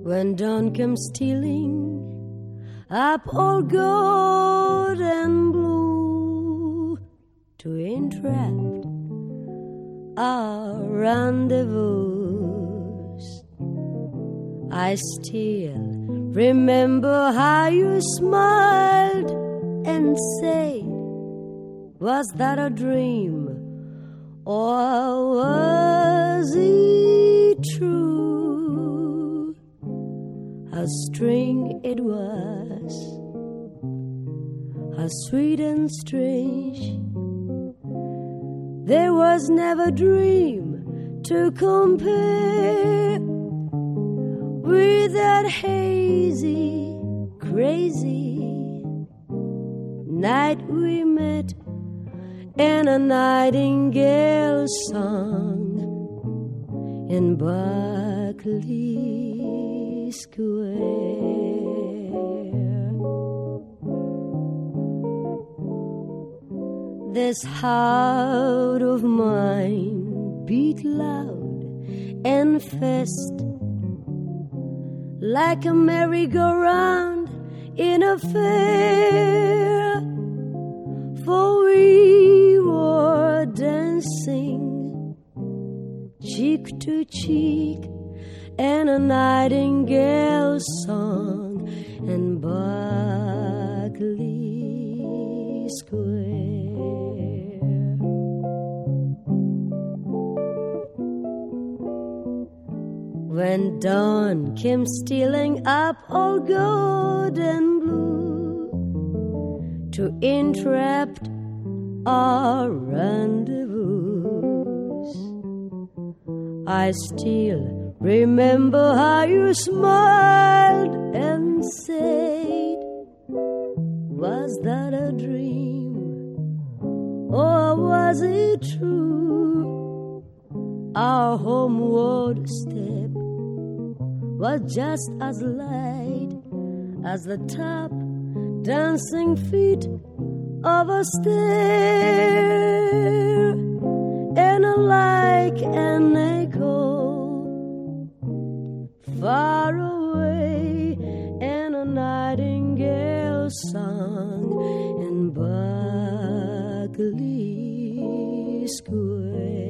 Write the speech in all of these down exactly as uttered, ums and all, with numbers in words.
when dawn came stealing up all gold and blue to entrap our rendezvous. I still remember how you smiled and said, was that a dream or was it true? How strange it was, how sweet and strange. There was never a dream to compare with that hazy, crazy night we met in a nightingale song in Berkeley Square. This heart of mine beat loud and fast like a merry-go-round in a fair, for we were dancing cheek to cheek in a nightingale song in Berkeley Square. When dawn came stealing up all gold and blue to entrap our rendezvous, I still remember how you smiled and said, was that a dream or was it true? Our homeward step was just as light as the top dancing feet of a stair, and like an echo far away in a nightingale song in Berkeley Square.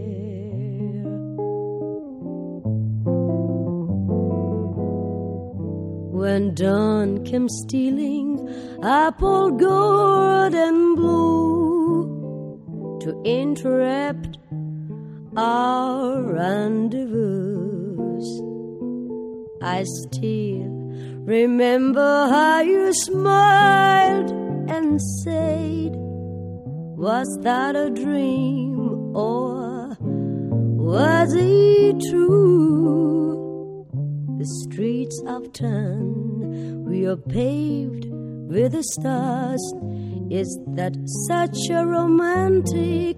When dawn came stealing up all gold and blue to interrupt our rendezvous, I still remember how you smiled and said, was that a dream or was it true? The streets of town we are paved with the stars. Is that such a romantic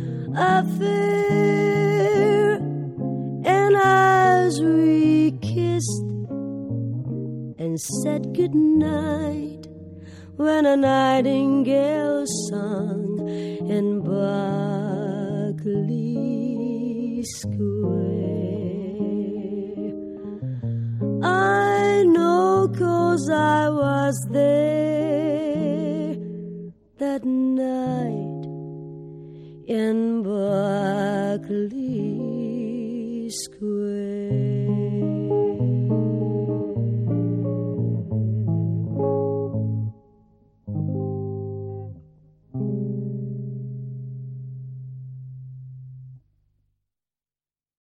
affair? And as we kissed and said goodnight, when a nightingale sung in Berkeley Square. I know 'cause I was there that night in Berkeley Square.